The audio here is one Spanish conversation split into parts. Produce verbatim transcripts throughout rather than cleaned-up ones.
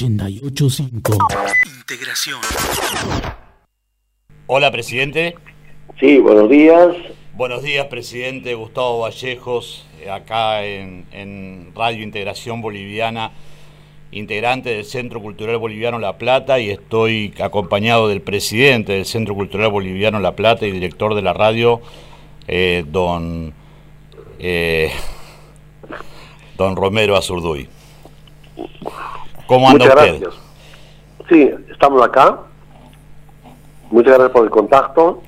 ochenta y ocho punto cinco. Integración. Hola, presidente. Sí, buenos días. Buenos días, presidente. Gustavo Vallejos, acá en, en Radio Integración Boliviana, integrante del Centro Cultural Boliviano La Plata, y estoy acompañado del presidente del Centro Cultural Boliviano La Plata y director de la radio, eh, don, eh, don Romero Azurduy. ¿Cómo anda Muchas usted? Gracias. Sí, estamos acá. Muchas gracias por el contacto.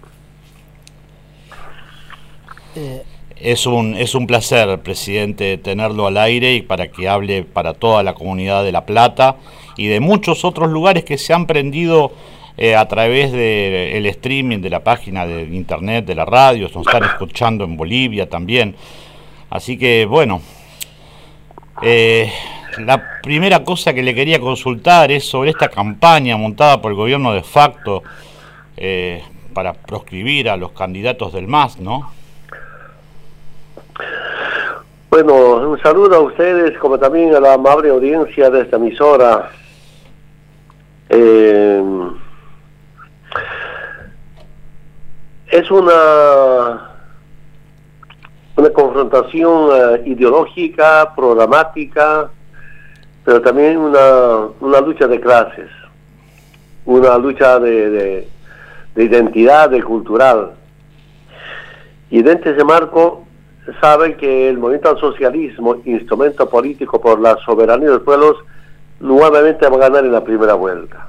Es un, es un placer, presidente, tenerlo al aire y para que hable para toda la comunidad de La Plata y de muchos otros lugares que se han prendido eh, a través del streaming de la página de internet de la radio, nos están escuchando en Bolivia también. Así que, bueno, eh, la primera cosa que le quería consultar es sobre esta campaña montada por el gobierno de facto eh, para proscribir a los candidatos del M A S, ¿no? Bueno, un saludo a ustedes, como también a la amable audiencia de esta emisora. Eh, es una una confrontación uh, ideológica, programática, pero también una, una lucha de clases, una lucha de, de, de identidad, de cultural. Y dentro de ese marco, saben que el movimiento al socialismo, instrumento político por la soberanía de los pueblos, nuevamente va a ganar en la primera vuelta.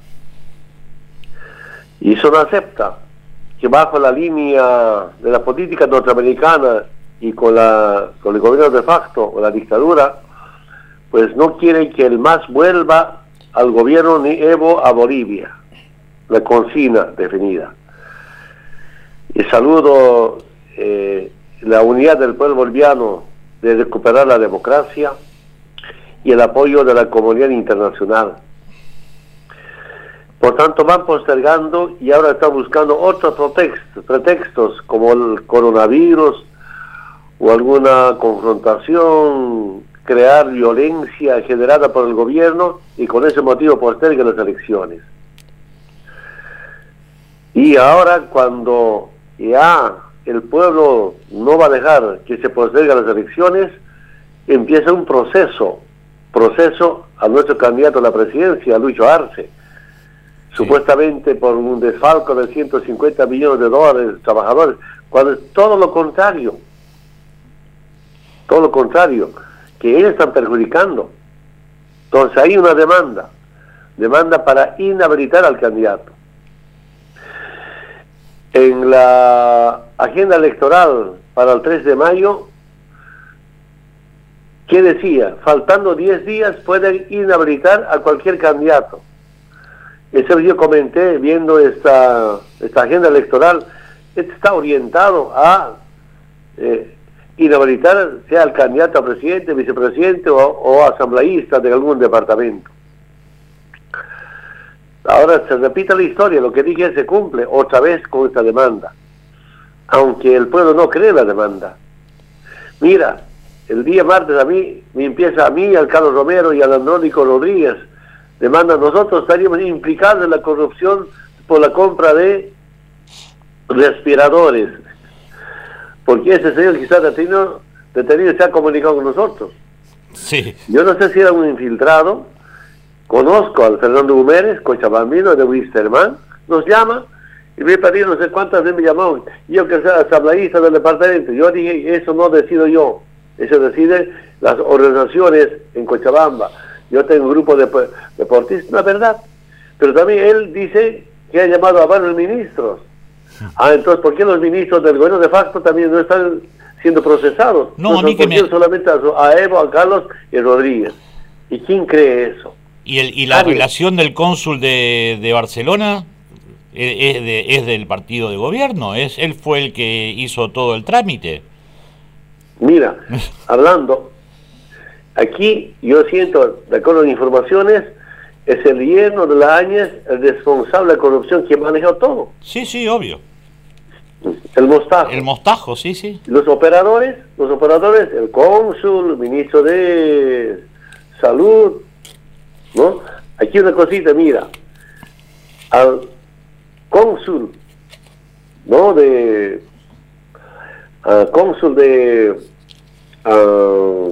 Y eso no acepta que bajo la línea de la política norteamericana y con, la, con el gobierno de facto o la dictadura, pues no quieren que el M A S vuelva al gobierno ni Evo a Bolivia, la consigna definida. Y saludo eh, la unidad del pueblo boliviano de recuperar la democracia y el apoyo de la comunidad internacional. Por tanto, van postergando y ahora están buscando otros pretextos, pretextos como el coronavirus o alguna confrontación, crear violencia generada por el gobierno y con ese motivo postergan las elecciones. Y ahora, cuando ya el pueblo no va a dejar que se posterguen las elecciones, empieza un proceso, proceso a nuestro candidato a la presidencia, Lucho Arce, sí, supuestamente por un desfalco de ciento cincuenta millones de dólares trabajadores, cuando es todo lo contrario, todo lo contrario, que ellos están perjudicando. Entonces hay una demanda, demanda para inhabilitar al candidato. En la agenda electoral para el tres de mayo, ¿qué decía? Faltando diez días pueden inhabilitar a cualquier candidato. Eso yo comenté viendo esta, esta agenda electoral, está orientado a eh, inhabilitar sea el candidato a presidente, vicepresidente o, o asambleísta de algún departamento. Ahora se repite la historia, lo que dije se cumple otra vez con esta demanda, aunque el pueblo no cree la demanda. Mira, el día martes a mí, me empieza a mí, al Carlos Romero y al Andrónico Rodríguez, demanda, nosotros estaríamos implicados en la corrupción por la compra de respiradores, porque ese señor quizás detenido, detenido se ha comunicado con nosotros. Sí. Yo no sé si era un infiltrado. Conozco al Fernando Humérez, cochabambino de Wisterman, nos llama y me pedido no sé cuántas veces me llamó, yo que sea asambleísta del departamento. Yo dije, eso no decido yo, eso deciden las organizaciones en Cochabamba. Yo tengo un grupo de deportistas, la verdad, pero también él dice que ha llamado a varios ministros. Ah, entonces, ¿por qué los ministros del gobierno de facto también no están siendo procesados? No, a mí que me... solamente a, a Evo, a Carlos y a Rodríguez. ¿Y quién cree eso? ¿Y, el, y la Nadie. relación del cónsul de, de Barcelona es, de, es del partido de gobierno? ¿Es, él fue el que hizo todo el trámite? Mira, hablando, aquí yo siento, de acuerdo a informaciones, es el yerno de la Áñez el responsable de corrupción que manejó todo. Sí, sí, obvio. El mostajo. El mostajo, sí, sí. Los operadores, los operadores, el cónsul, el ministro de Salud, ¿no? Aquí una cosita, mira, al cónsul, ¿no? De, al cónsul de, uh,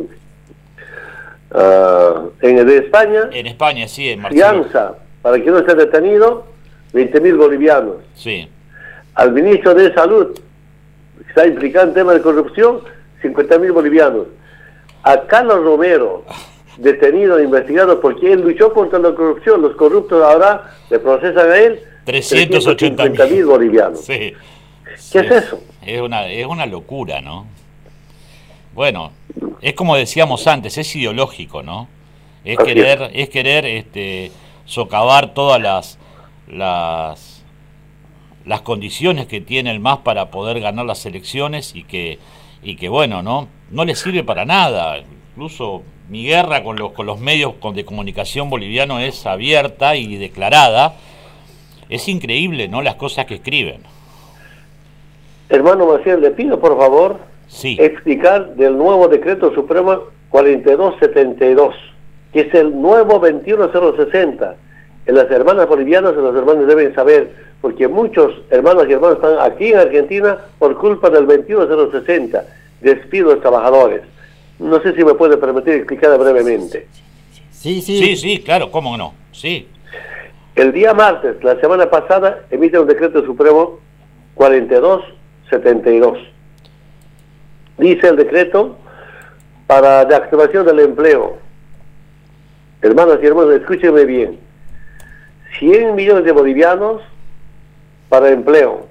uh, en, de España. En España, sí, en Barcelona. Fianza, para que no esté detenido, veinte mil bolivianos. Sí. Al ministro de Salud, que está implicado en temas de corrupción, cincuenta mil bolivianos. A Carlos Romero, detenido e investigado porque él luchó contra la corrupción, los corruptos ahora le procesan a él trescientos ochenta mil bolivianos. Sí. ¿Qué Sí. es eso? Es una, es una locura, ¿no? Bueno, es como decíamos antes, es ideológico, ¿no? Es Así querer, es. es querer este, socavar todas las, las, las condiciones que tiene el M A S para poder ganar las elecciones y que, y que bueno, ¿no? No le sirve para nada. Incluso mi guerra con los, con los medios de comunicación bolivianos es abierta y declarada. Es increíble, ¿no? Las cosas que escriben. Hermano Maciel, le pido por favor Sí. explicar del nuevo decreto supremo cuarenta y dos setenta y dos, que es el nuevo veintiuno cero sesenta. En las hermanas bolivianas y los hermanos deben saber, porque muchos hermanos y hermanos están aquí en Argentina por culpa del veintiuno cero sesenta, despido de trabajadores. No sé si me puede permitir explicar brevemente. Sí, sí. Sí, sí, claro, cómo no. Sí. El día martes, la semana pasada, emite un decreto supremo cuarenta y dos setenta y dos. Dice el decreto para reactivación del empleo. Hermanas y hermanos, escúchenme bien. cien millones de bolivianos para empleo.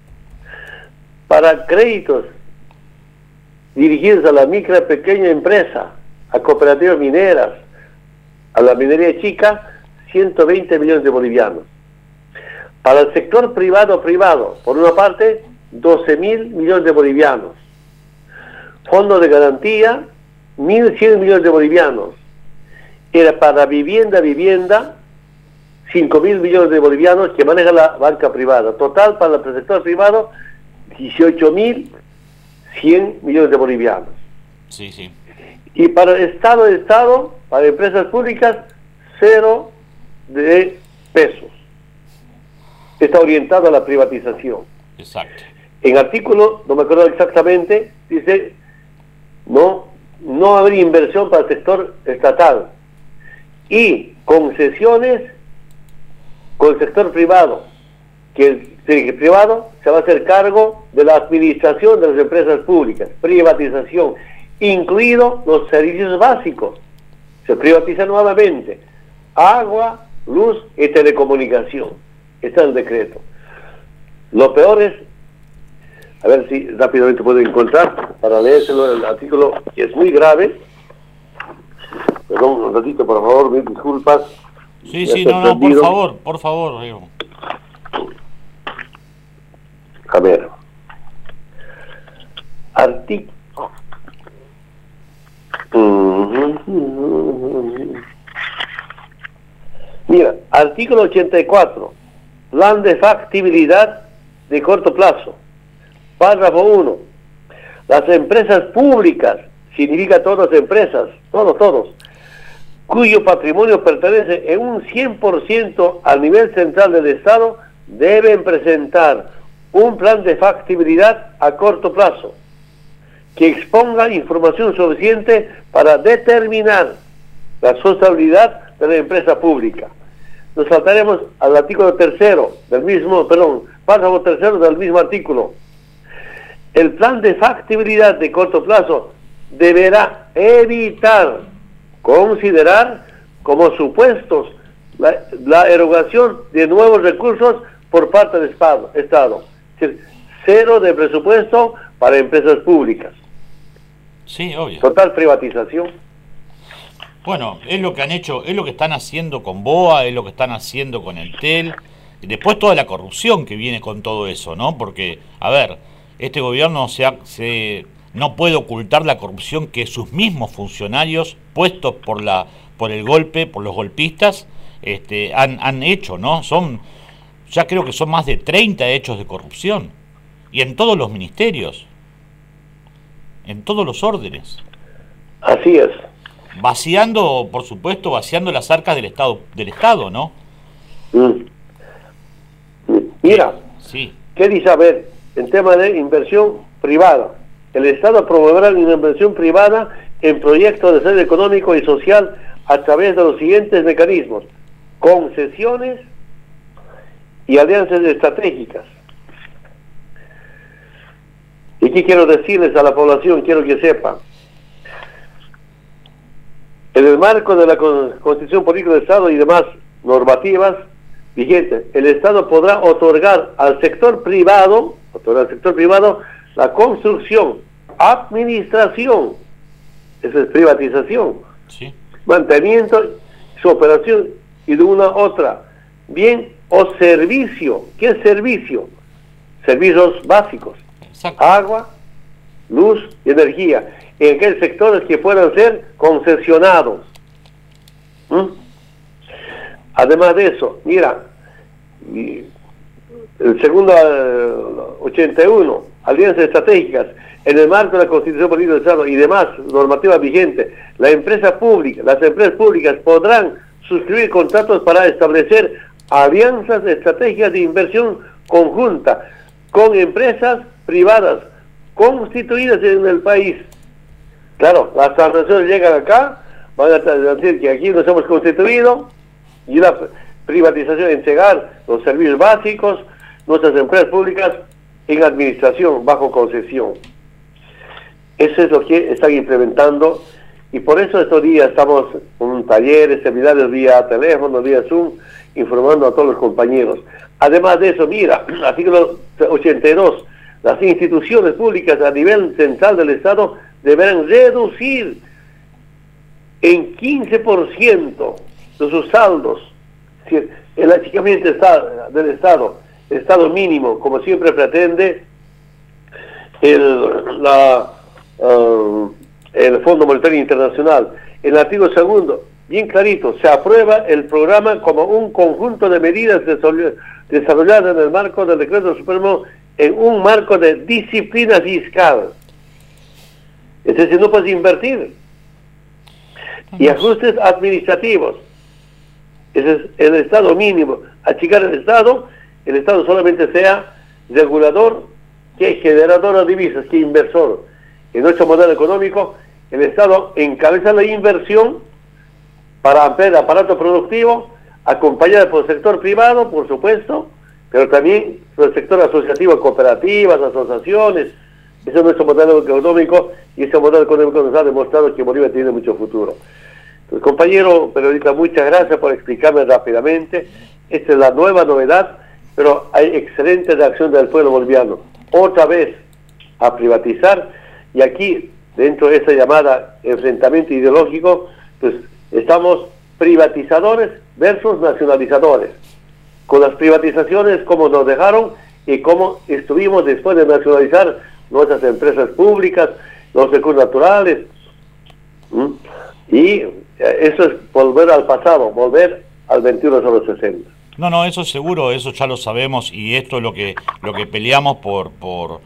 Para créditos dirigidos a la micro y pequeña empresa, a cooperativas mineras, a la minería chica, ciento veinte millones de bolivianos. Para el sector privado privado, por una parte, doce mil millones de bolivianos. Fondo de garantía, mil cien millones de bolivianos. Era para vivienda, vivienda, cinco mil millones de bolivianos que maneja la banca privada. Total para el sector privado, dieciocho mil cien millones de bolivianos. Sí, sí. Y para el Estado de Estado, para empresas públicas, cero de pesos. Está orientado a la privatización. Exacto. En artículo, no me acuerdo exactamente, dice, no, no habrá inversión para el sector estatal. Y concesiones con el sector privado, que el, el privado se va a hacer cargo de la administración de las empresas públicas, privatización, incluidos los servicios básicos. Se privatiza nuevamente agua, luz y telecomunicación. Este es el decreto. Lo peor es, a ver si rápidamente puedo encontrar para leérselo el artículo, que es muy grave. Perdón, un ratito, por favor, mil disculpas. Sí, Ya sí, estoy no, no, por perdido. favor, por favor, Diego. A ver. Artículo. Mira, artículo ochenta y cuatro. Plan de factibilidad de corto plazo. Párrafo uno. Las empresas públicas, significa todas las empresas, todos, todos, cuyo patrimonio pertenece en un cien por ciento al nivel central del Estado, deben presentar un plan de factibilidad a corto plazo que exponga información suficiente para determinar la sostenibilidad de la empresa pública. Nos saltaremos al artículo tercero del mismo, perdón, párrafo tercero del mismo artículo. El plan de factibilidad de corto plazo deberá evitar considerar como supuestos la, la erogación de nuevos recursos por parte del Estado. Estado. Es decir, cero de presupuesto para empresas públicas. Sí, obvio. Total privatización. Bueno, es lo que han hecho, es lo que están haciendo con BOA, es lo que están haciendo con Entel, y después toda la corrupción que viene con todo eso, ¿no? Porque, a ver, este gobierno se, ha, se no puede ocultar la corrupción que sus mismos funcionarios, puestos por la por el golpe, por los golpistas, este, han, han hecho, ¿no? Son, ya creo que son más de treinta hechos de corrupción, y en todos los ministerios, en todos los órdenes. Así es. vaciando, por supuesto, vaciando las arcas del Estado, del Estado, ¿no? Mm. Mira, sí. ¿Qué dice? A ver, en tema de inversión privada. El Estado promoverá una inversión privada en proyectos de desarrollo económico y social a través de los siguientes mecanismos: concesiones y alianzas estratégicas. Y aquí quiero decirles a la población, quiero que sepan, en el marco de la Constitución Política del Estado y demás normativas vigentes, el Estado podrá otorgar al sector privado, otorgar al sector privado la construcción, administración, esa es privatización, sí, mantenimiento, su operación y de una otra, bien o servicio. ¿Qué es servicio? Servicios básicos. exacto. Agua, luz y energía, en aquellos sectores que puedan ser concesionados. ¿Mm? Además de eso, mira, el segundo eh, ochenta y uno, alianzas estratégicas, en el marco de la Constitución Política del Estado y demás normativas vigentes, la empresa pública, las empresas públicas podrán suscribir contratos para establecer alianzas estratégicas de inversión conjunta con empresas privadas constituidas en el país. Claro, las transacciones llegan acá, van a decir que aquí nos hemos constituido, y la privatización, entregar los servicios básicos, nuestras empresas públicas en administración bajo concesión. Eso es lo que están implementando, y por eso estos días estamos con talleres, seminarios vía teléfono, vía Zoom, informando a todos los compañeros. Además de eso, mira, artículo ochenta y dos, las instituciones públicas a nivel central del Estado deberán reducir en quince por ciento de sus saldos, el achicamiento del Estado, el Estado mínimo, como siempre pretende el, la, uh, el Fondo Monetario Internacional. En el artículo segundo, bien clarito, se aprueba el programa como un conjunto de medidas desarrolladas en el marco del Decreto Supremo en un marco de disciplina fiscal. Es decir, no puedes invertir. Y ajustes administrativos. Ese es el Estado mínimo. Achicar el Estado, el Estado solamente sea regulador, que generador de divisas, que inversor. En nuestro modelo económico, el Estado encabeza la inversión para ampliar el aparato productivo, acompañado por el sector privado, por supuesto, pero también por el sector asociativo, cooperativas, asociaciones. Ese es nuestro modelo económico, y ese modelo económico nos ha demostrado que Bolivia tiene mucho futuro. Entonces, compañero periodista, muchas gracias por explicarme rápidamente. Esta es la nueva novedad, pero hay excelente reacción del pueblo boliviano. Otra vez a privatizar, y aquí, dentro de esa llamada enfrentamiento ideológico, pues estamos privatizadores versus nacionalizadores. Con las privatizaciones, como nos dejaron y como estuvimos después de nacionalizar nuestras empresas públicas, los recursos naturales. ¿Mm? Y eso es volver al pasado, volver al veintiuno sobre sesenta. No, no, eso seguro, eso ya lo sabemos, y esto es lo que lo que peleamos por por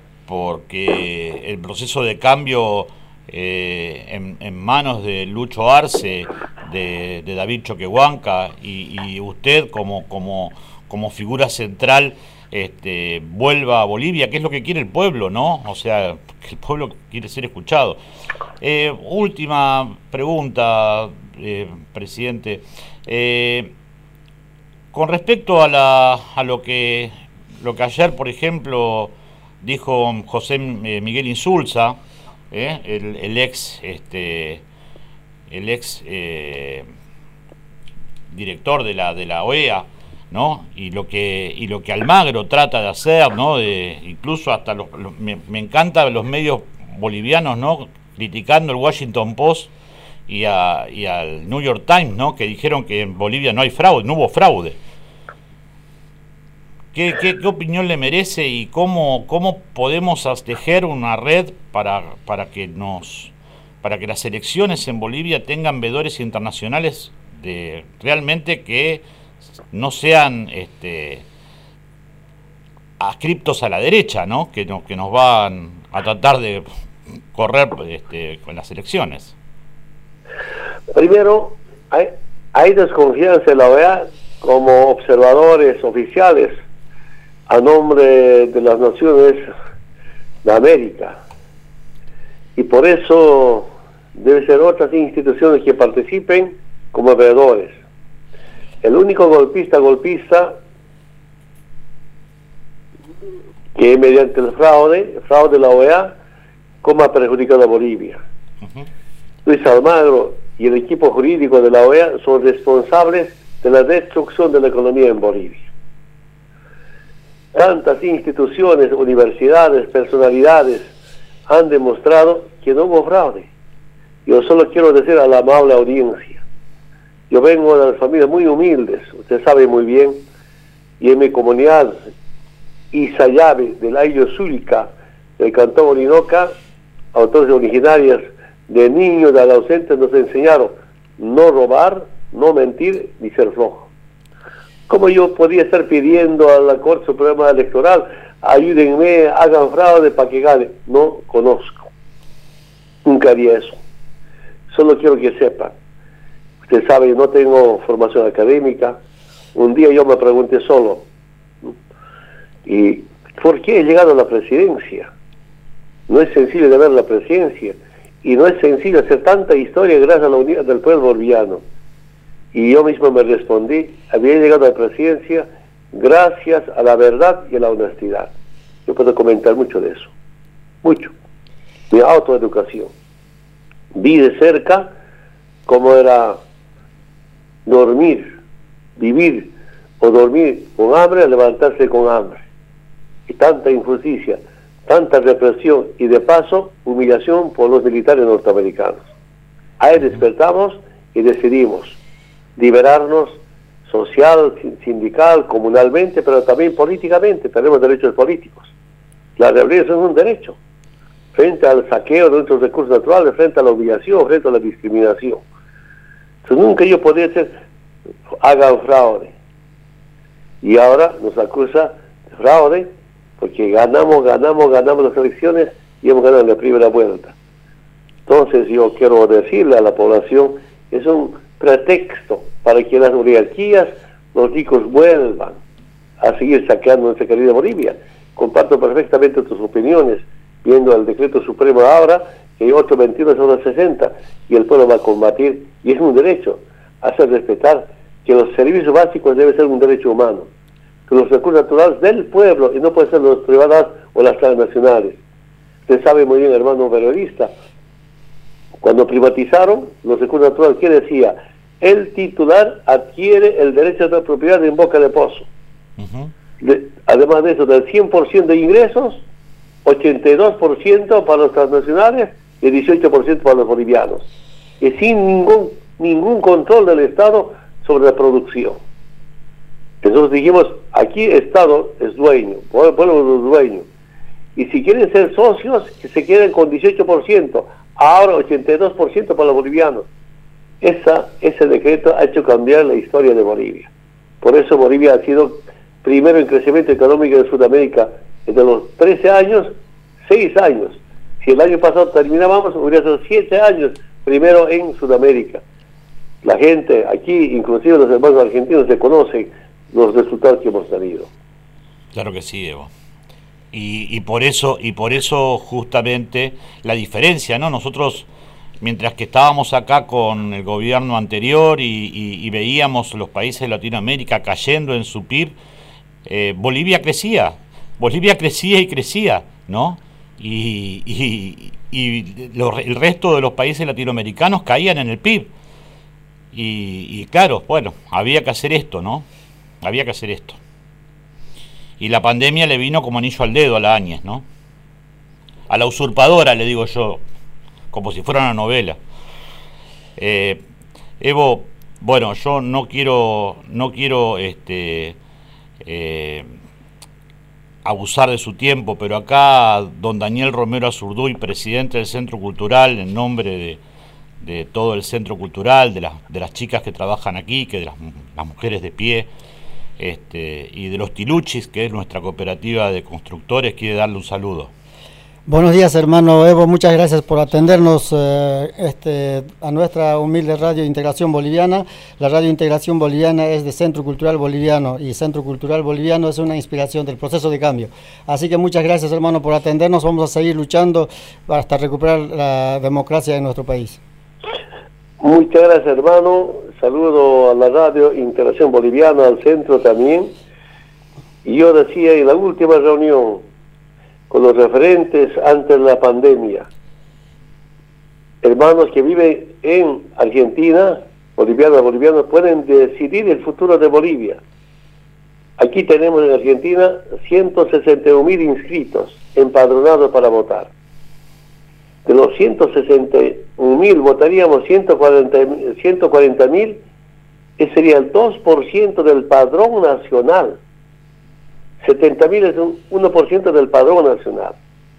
porque el proceso de cambio eh, en, en manos de Lucho Arce, de, de David Choquehuanca y, y usted como como como figura central, este, vuelva a Bolivia, que es lo que quiere el pueblo, ¿no? O sea, que el pueblo quiere ser escuchado. Eh, última pregunta, eh, presidente. Eh, con respecto a, la, a lo que lo que ayer, por ejemplo, dijo José Miguel Insulza, eh, el, el ex, este, el ex eh, director de la de la O E A, ¿no? Y lo que y lo que Almagro trata de hacer, ¿no? De, incluso hasta los, los me, me encantan los medios bolivianos, ¿no? Criticando el Washington Post y, a, y al New York Times, ¿no? Que dijeron que en Bolivia no hay fraude, no hubo fraude. ¿Qué, qué, qué opinión le merece y cómo cómo podemos tejer una red para para que nos para que las elecciones en Bolivia tengan veedores internacionales de realmente que no sean este adscriptos a la derecha, ¿no? Que nos que nos van a tratar de correr este, con las elecciones? Primero, hay, hay desconfianza en la O E A como observadores oficiales a nombre de las naciones de América. Y por eso deben ser otras instituciones que participen como veedores. El único golpista golpista que mediante el fraude, el fraude de la O E A, como ha perjudicado a Bolivia. Uh-huh. Luis Almagro y el equipo jurídico de la O E A son responsables de la destrucción de la economía en Bolivia. Tantas instituciones, universidades, personalidades han demostrado que no hubo fraude. Yo solo quiero decir a la amable audiencia, yo vengo de las familias muy humildes, usted sabe muy bien, y en mi comunidad Isayabe del Ayllo Zulica, del Cantón Orinoca, autores originarias de niños, de adolescentes, nos enseñaron no robar, no mentir, ni ser flojo. ¿Cómo yo podía estar pidiendo a la Corte Suprema Electoral, ayúdenme, hagan fraude para que gane? No conozco. Nunca haría eso. Solo quiero que sepan. Usted sabe, yo no tengo formación académica. Un día yo me pregunté solo, ¿y por qué he llegado a la presidencia? No es sencillo de ver la presidencia. Y no es sencillo hacer tanta historia gracias a la unidad del pueblo boliviano. Y yo mismo me respondí, había llegado a la presidencia gracias a la verdad y a la honestidad. Yo puedo comentar mucho de eso, mucho. Mi autoeducación. Vi de cerca cómo era dormir, vivir o dormir con hambre, levantarse con hambre. Y tanta injusticia, tanta represión y de paso humillación por los militares norteamericanos. Ahí despertamos y decidimos liberarnos social, sindical, comunalmente, pero también políticamente. Tenemos derechos políticos. La rebelión es un derecho frente al saqueo de nuestros recursos naturales, frente a la humillación, frente a la discriminación. Entonces nunca yo podría decir hagan fraude, y ahora nos acusa de fraude porque ganamos, ganamos, ganamos las elecciones y hemos ganado en la primera vuelta. Entonces yo quiero decirle a la población, es un pretexto para que las oligarquías, los ricos vuelvan a seguir saqueando nuestra querida Bolivia. Comparto perfectamente tus opiniones, viendo el decreto supremo ahora, que hay otro veintiuno sobre sesenta, y el pueblo va a combatir, y es un derecho, hacer respetar que los servicios básicos deben ser un derecho humano, que los recursos naturales del pueblo, y no pueden ser los privados o las transnacionales. Usted sabe muy bien, hermano periodista, cuando privatizaron los recursos naturales, ¿qué decía? El titular adquiere el derecho de propiedad en boca de pozo. Uh-huh. de, además de eso, del cien por ciento de ingresos, ochenta y dos por ciento para los transnacionales y dieciocho por ciento para los bolivianos. Y sin ningún, ningún control del Estado sobre la producción. Entonces dijimos, aquí el Estado es dueño, el pueblo es dueño. Y si quieren ser socios, que se queden con dieciocho por ciento, ahora ochenta y dos por ciento para los bolivianos. Esa, ese decreto ha hecho cambiar la historia de Bolivia. Por eso Bolivia ha sido primero en crecimiento económico de Sudamérica. Entre los trece años, seis años. Si el año pasado terminábamos, hubiera sido siete años primero en Sudamérica. La gente aquí, inclusive los hermanos argentinos, se conocen los resultados que hemos tenido. Claro que sí, Evo. Y, y por eso, y por eso justamente la diferencia, ¿no? Nosotros, mientras que estábamos acá con el gobierno anterior y, y, y veíamos los países de Latinoamérica cayendo en su P I B, eh, Bolivia crecía, Bolivia crecía y crecía, ¿no? Y, y, y lo, el resto de los países latinoamericanos caían en el P I B. Y, y claro, bueno, había que hacer esto, ¿no? Había que hacer esto. Y la pandemia le vino como anillo al dedo a la Áñez, ¿no? A la usurpadora, le digo yo, como si fuera una novela. Eh, Evo, bueno, yo no quiero, no quiero este, eh, abusar de su tiempo, pero acá don Daniel Romero Azurduy, presidente del Centro Cultural, en nombre de, de todo el Centro Cultural, de las, de las chicas que trabajan aquí, que de las, las mujeres de pie, este, y de los Tiluchis, que es nuestra cooperativa de constructores, quiere darle un saludo. Buenos días, hermano Evo, muchas gracias por atendernos eh, este, a nuestra humilde Radio Integración Boliviana. La Radio Integración Boliviana es de Centro Cultural Boliviano y Centro Cultural Boliviano es una inspiración del proceso de cambio. Así que muchas gracias, hermano, por atendernos. Vamos a seguir luchando hasta recuperar la democracia en nuestro país. Muchas gracias, hermano. Saludo a la Radio Integración Boliviana, al centro también. Y yo decía en la última reunión con los referentes antes de la pandemia, hermanos que viven en Argentina, bolivianos, bolivianos, pueden decidir el futuro de Bolivia. Aquí tenemos en Argentina ciento sesenta y un mil inscritos, empadronados para votar. De los ciento sesenta y un mil votaríamos ciento cuarenta mil, ese sería el dos por ciento del padrón nacional. setenta mil es un uno por ciento del padrón nacional.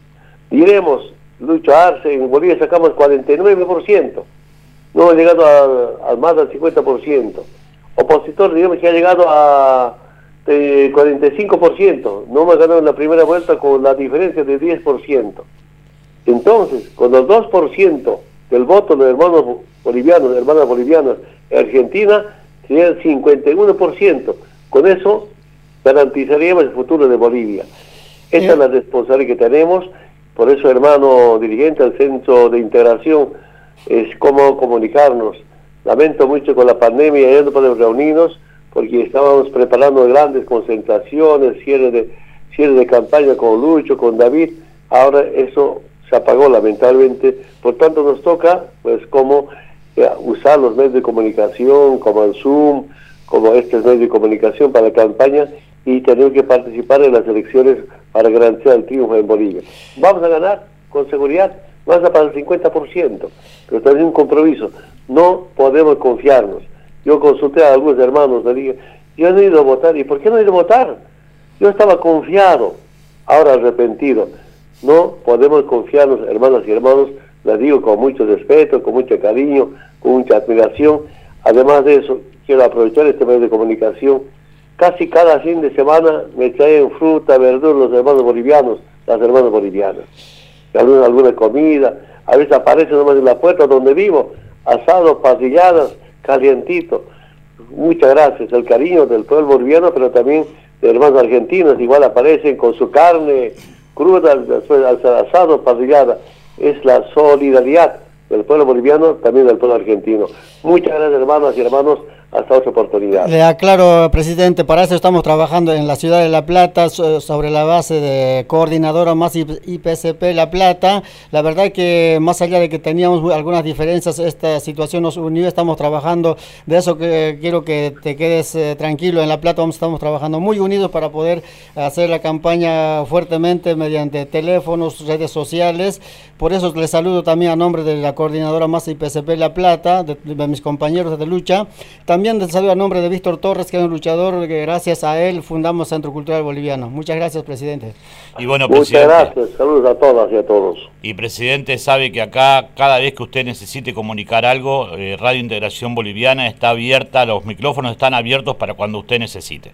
Diremos, Lucho Arce, en Bolivia sacamos cuarenta y nueve por ciento. No hemos llegado a, a más del cincuenta por ciento. Opositor, digamos que ha llegado a eh, cuarenta y cinco por ciento. No hemos ganado en la primera vuelta con la diferencia de diez por ciento. Entonces, con los dos por ciento del voto de hermanos bolivianos, de hermanas bolivianas en Argentina, sería el cincuenta y uno por ciento. Con eso garantizaríamos el futuro de Bolivia. Esa es la responsabilidad que tenemos. Por eso, hermano dirigente del Centro de Integración, es cómo comunicarnos. Lamento mucho con la pandemia, ya no podemos reunirnos, porque estábamos preparando grandes concentraciones, cierre de, cierre de campaña con Lucho, con David. Ahora eso se apagó, lamentablemente. Por tanto, nos toca, pues, cómo eh, usar los medios de comunicación, como el Zoom, como estos medios de comunicación para la campaña, y tenemos que participar en las elecciones para garantizar el triunfo en Bolivia. Vamos a ganar con seguridad, más para el cincuenta por ciento, pero también un compromiso. No podemos confiarnos. Yo consulté a algunos hermanos, le dije, yo no he ido a votar. ¿Y por qué no he ido a votar? Yo estaba confiado, ahora arrepentido. No podemos confiarnos, hermanas y hermanos, les digo con mucho respeto, con mucho cariño, con mucha admiración. Además de eso, quiero aprovechar este medio de comunicación. Casi cada fin de semana me traen fruta, verdura los hermanos bolivianos, las hermanas bolivianas. Alguna, alguna comida, a veces aparece nomás en la puerta donde vivo, asados, parrilladas, calientito. Muchas gracias, el cariño del pueblo boliviano, pero también de hermanos argentinos, igual aparecen con su carne cruda, después asado, parrillada. Es la solidaridad del pueblo boliviano, también del pueblo argentino. Muchas gracias, hermanas y hermanos. Hasta otra oportunidad. Le aclaro, presidente, para eso estamos trabajando en la ciudad de La Plata sobre la base de coordinadora más I P S P La Plata. La verdad que más allá de que teníamos algunas diferencias, esta situación nos unió, estamos trabajando, de eso que quiero que te quedes eh, tranquilo. En La Plata vamos, estamos trabajando muy unidos para poder hacer la campaña fuertemente mediante teléfonos, redes sociales. Por eso les saludo también a nombre de la coordinadora más I P S P La Plata, de, de mis compañeros de lucha. También También les saludo a nombre de Víctor Torres, que es un luchador que gracias a él fundamos Centro Cultural Boliviano. Muchas gracias, presidente. Y bueno, Muchas presidente, gracias, saludos a todas y a todos. Y presidente, sabe que acá, cada vez que usted necesite comunicar algo, eh, Radio Integración Boliviana está abierta, los micrófonos están abiertos para cuando usted necesite.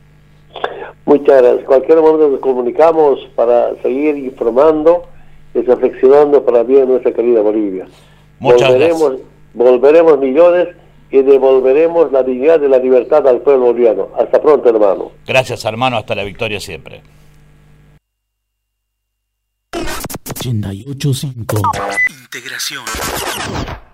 Muchas gracias. Cualquier momento nos comunicamos para seguir informando y reflexionando para bien de nuestra querida Bolivia. Muchas volveremos, gracias. Volveremos millones y devolveremos la dignidad de la libertad al pueblo boliviano. Hasta pronto, hermano. Gracias, hermano. Hasta la victoria siempre. ochenta y ocho punto cinco Integración.